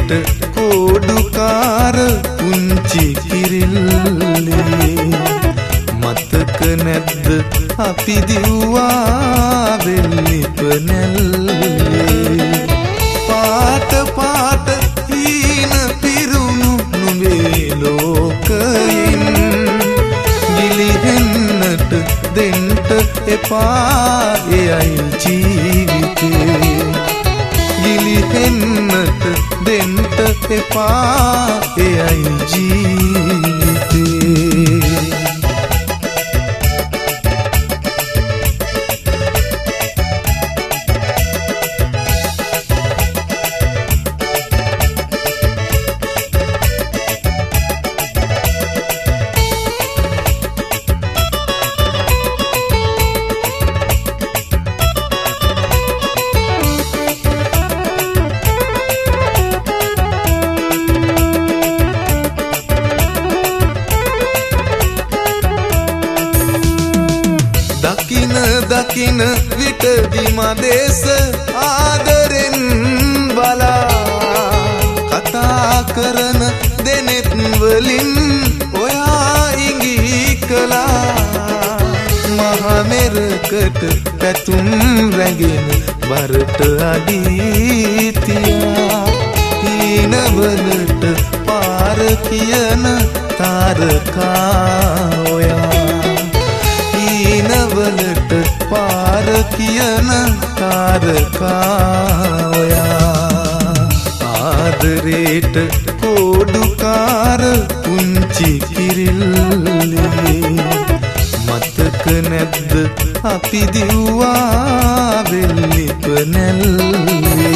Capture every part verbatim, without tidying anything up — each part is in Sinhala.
රේට කෝඩුකාර පුංචි කිරිල්ලේ මතක නැද්ද අපි දිව්වා වෙල්ලිප නැල්ලේ පාට පාට හීන පිරුණු නුඹේ ලෝකයෙන් ගිලිහෙන්නට දෙන්ට එපා එයයි ජීවිතේ ගිලිහෙන්නට දෙන්ට එපා එයයි ජීවිතේ දකින දකින විටදි මදේශ ආදරෙන් බලා කතා කරන දෙනෙත් වලින් ඔයා ඉඟි කළා මහමෙරකට පැතුම් රැගෙන බරට අඩීතියා හීනවලට පාර කියන තාරකා ඔයා නවලට පාර කියන තාරකා ඔයා ආදරේට කෝඩුකාර පුංචි කිරිල්ලේ මතක නැද්ද අපි දිව්වා වෙල්ලිප නැල්ලේ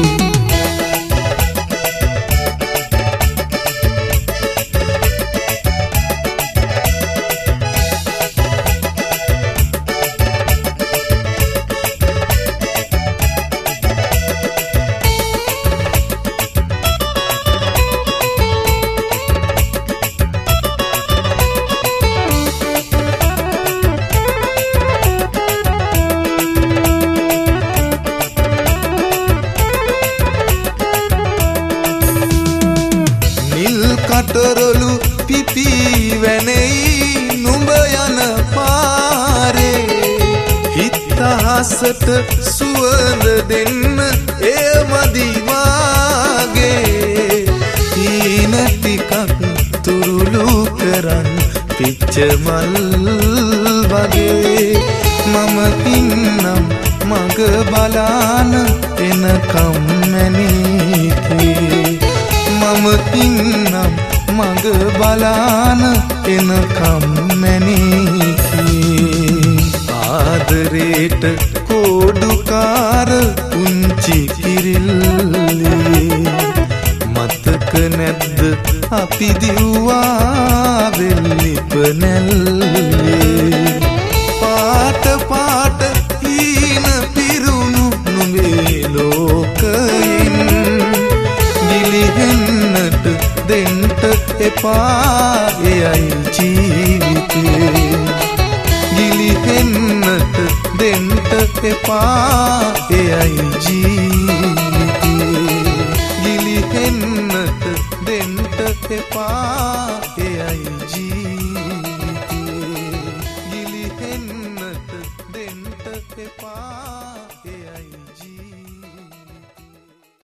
කටරොලු පිපි වැනෙයි නුඹ යන පාරේ හිතහසට සුවඳ දෙන්න එය මදි මාගේ හීන ටිකක් තුරුළු කරන් පිච්ච මල් වගේ මම ඉන්නම් මග බලාන එනකම් මැනිකේ මම ඉන්නම් මග බලාන එනකම් මැනිකේ ආදරේට කෝඩුකාර පුංචි කිරිල්ලේ මතක නැද්ද අපි දිව්වා වෙල්ලිප නැල්ලේ පාට පාට හීන පිරුණු නුඹේ ලෝකයෙන් ගිලිහෙන්නට දෙන්ට එපා එයයි ජීවිතේ ගිලිහෙන්නට දෙන්ට එපා එයයි ජීවිතේ ගිලිහෙන්නට දෙන්ට එපා එයයි ජීවිතේ